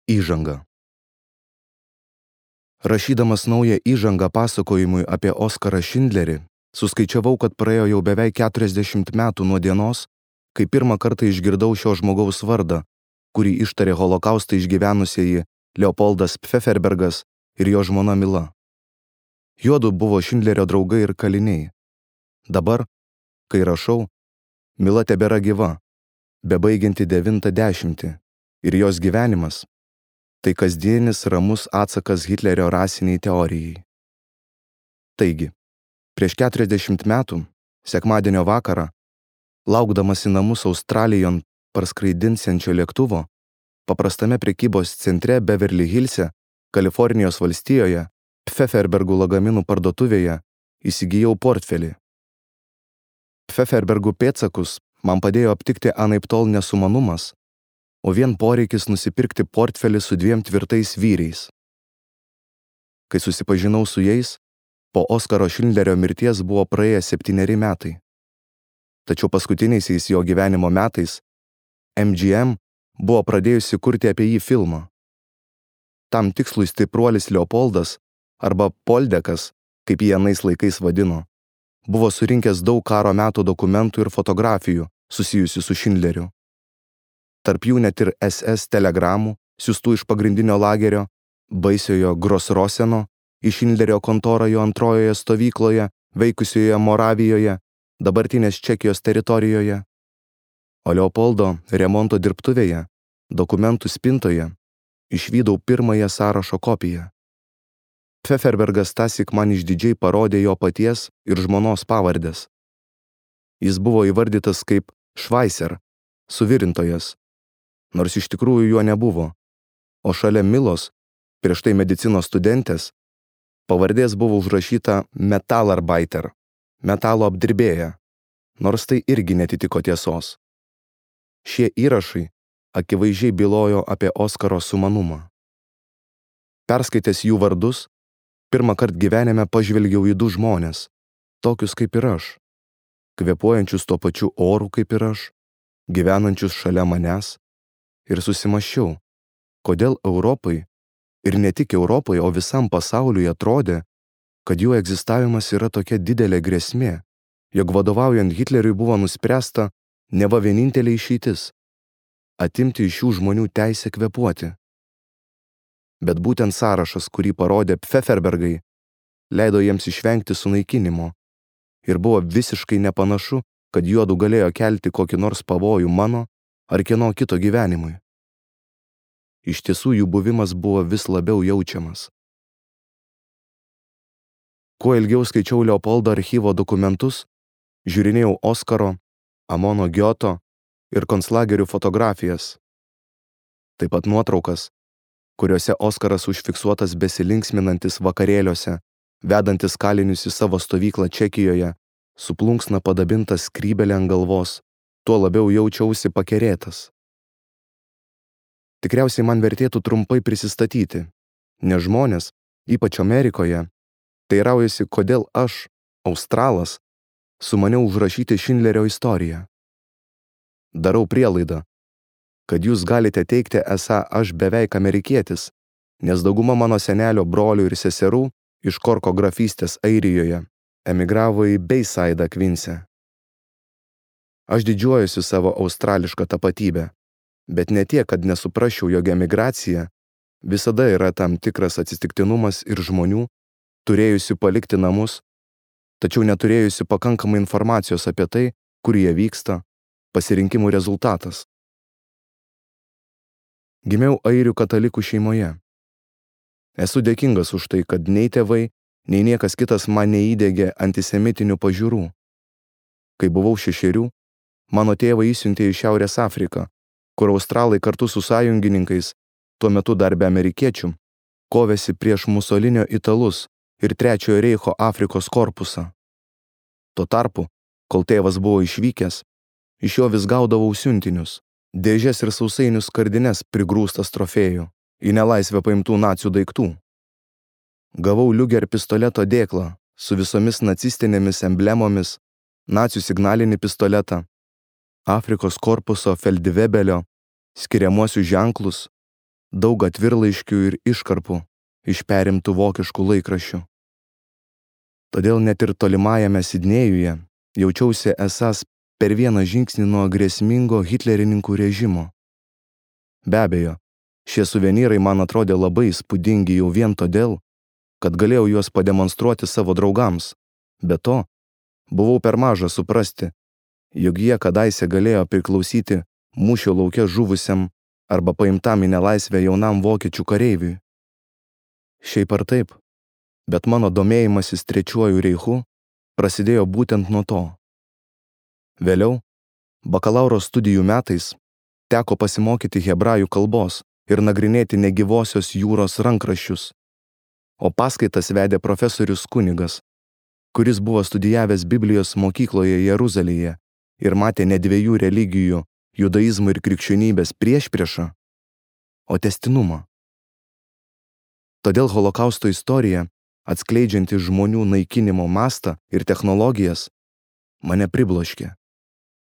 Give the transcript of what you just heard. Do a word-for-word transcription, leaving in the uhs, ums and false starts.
Įžanga. Rašydamas naują įžangą pasakojimui apie Oskarą Šindlerį, suskaičiavau, kad praėjo jau beveik keturiasdešimt metų nuo dienos, kai pirmą kartą išgirdau šio žmogaus vardą, kurį ištarė holokaustą išgyvenusieji Leopoldas Pfefferbergas ir jo žmona Mila. Juodu buvo Šindlerio draugai ir kaliniai. Dabar, kai rašau, Mila tebėra gyva, bebaigianti devintą dešimtį, ir jos gyvenimas — tai kasdienis ramus atsakas Hitlerio rasiniai teorijai. Taigi, prieš keturiasdešimt metų, sekmadienio vakarą, laukdamas į namus Australijon parskraidinsiančio lėktuvo, paprastame prekybos centre Beverly Hillse, Kalifornijos valstijoje, Pfefferbergų lagaminų parduotuvėje, įsigijau portfelį. Pfefferbergų pėdsakus man padėjo aptikti anaiptol nesumanumas, o vien poreikis nusipirkti portfelį su dviem tvirtais vyriais. Kai susipažinau su jais, po Oskaro Šindlerio mirties buvo praėję septyneri metai. Tačiau paskutiniaisiais jo gyvenimo metais M G M buvo pradėjusi kurti apie jį filmą. Tam tikslui stipruolis Leopoldas, arba Poldekas, kaip jį anais laikais vadino, buvo surinkęs daug karo metų dokumentų ir fotografijų susijusių su Šindleriu. Tarp jų net ir S S telegramų, siųstų iš pagrindinio lagerio, baisiojo Grosroseno, iš Šindlerio kontorą jo antrojoje stovykloje, veikusioje Moravijoje, dabartinės Čekijos teritorijoje. O Leopoldo remonto dirbtuvėje, dokumentų spintoje, išvydau pirmąją sąrašo kopiją. Pfefferbergas tąsyk man išdidžiai parodė jo paties ir žmonos pavardės. Jis buvo įvardytas kaip Švaiser, suvirintojas, nors iš tikrųjų jo nebuvo, o šalia Milos, prieš tai medicinos studentės, pavardės buvo užrašyta Metalarbeiter, metalo apdirbėja, nors tai irgi netitiko tiesos. Šie įrašai akivaizdžiai bylojo apie Oskaro sumanumą. Perskaitęs jų vardus, pirmą kartą gyvenime pažvelgiau į du žmones, tokius kaip ir aš, kvėpuojančius tuo pačiu oru kaip ir aš, gyvenančius šalia manęs, ir susimąsčiau, kodėl Europai, ir ne tik Europai, o visam pasauliui atrodė, kad jų egzistavimas yra tokia didelė grėsmė, jog vadovaujant Hitleriui buvo nuspręsta neva vienintelė išeitis — atimti iš šių žmonių teisę kvėpuoti. Bet būtent sąrašas, kurį parodė Pfefferbergai, leido jiems išvengti sunaikinimo ir buvo visiškai nepanašu, kad juodu galėjo kelti kokį nors pavojų mano ar kieno kito gyvenimui. Iš tiesų jų buvimas buvo vis labiau jaučiamas. Kuo ilgiau skaičiau Leopoldo archyvo dokumentus, žiūrinėjau Oskaro, Amono Gioto ir konclagerių fotografijas. Taip pat nuotraukas, kuriuose Oskaras užfiksuotas besilinksminantis vakarėliuose, vedantis kalinius į savo stovyklą Čekijoje, su plunksna padabintas skrybelė ant galvos, tuo labiau jaučiausi pakerėtas. Tikriausiai man vertėtų trumpai prisistatyti, nes žmonės, ypač Amerikoje, teiraujasi, kodėl aš, Australas, sumaniau užrašyti Šindlerio istoriją. Darau prielaidą, kad jūs galite teigti, esą aš beveik amerikietis, nes dauguma mano senelio brolių ir seserų iš Korko grafystės Airijoje emigravo į Bayside'ą Quince. Aš didžiuojuosi savo australišką tapatybę, bet ne tiek, kad nesuprasčiau, jog emigracija visada yra tam tikras atsitiktinumas ir žmonių, turėjusių palikti namus, tačiau neturėjusių pakankamai informacijos apie tai, kur jie vyksta, pasirinkimų rezultatas. Gimiau airių katalikų šeimoje. Esu dėkingas už tai, kad nei tėvai, nei niekas kitas man neįdegė antisemitinių pažiūrų. Kai buvau šešerių, mano tėvą išsiuntė į Šiaurės Afriką, kur australai kartu su sąjungininkais, tuo metu dar be amerikiečių, kovėsi prieš Musolinio italus ir Trečiojo Reicho Afrikos korpusą. Tuo tarpu, kol tėvas buvo išvykęs, iš jo vis gaudavau siuntinius, dėžes ir sausainių skardines prigrūstas trofėjų, į nelaisvę paimtų nacių daiktų. Gavau Liuger pistoleto dėklą su visomis nacistinėmis emblemomis, nacių signalinį pistoletą, Afrikos korpuso feldvebelio, skiriamuosius ženklus, daug atvirlaiškių ir iškarpų iš perimtų vokiškų laikraščių. Todėl net ir tolimajame Sidnėjuje jaučiausi esąs per vieną žingsnį nuo grėsmingo hitlerininkų režimo. Be abejo, šie suvenyrai man atrodė labai įspūdingi jau vien todėl, kad galėjau juos pademonstruoti savo draugams. Be to, buvau per mažas suprasti, jog jie kadaise galėjo priklausyti mūšio lauke žuvusiam arba paimtam į nelaisvę jaunam vokiečių kareiviui. Šiaip ar taip, bet mano domėjimasis Trečiuoju reichu prasidėjo būtent nuo to. Vėliau, bakalauro studijų metais, teko pasimokyti hebrajų kalbos ir nagrinėti negyvosios jūros rankraščius, o paskaitas vedė profesorius kunigas, kuris buvo studijavęs Biblijos mokykloje Jeruzalėje ir matė ne dviejų religijų, judaizmo ir krikščionybės priešpriešą, o tęstinumą. Todėl holokausto istorija, atskleidžianti žmonių naikinimo mastą ir technologijas, mane pribloškė.